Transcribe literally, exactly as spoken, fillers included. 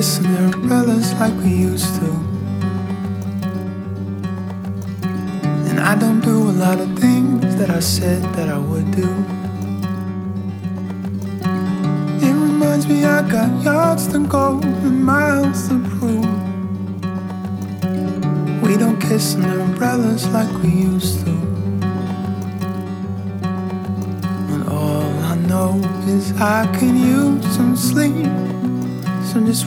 kiss under umbrellas like we used to. And I don't do a lot of things that I said that I would do. It reminds me I got yards to go and miles to prove. We don't kiss under umbrellas like we used to. And all I know is I can use some sleep. So just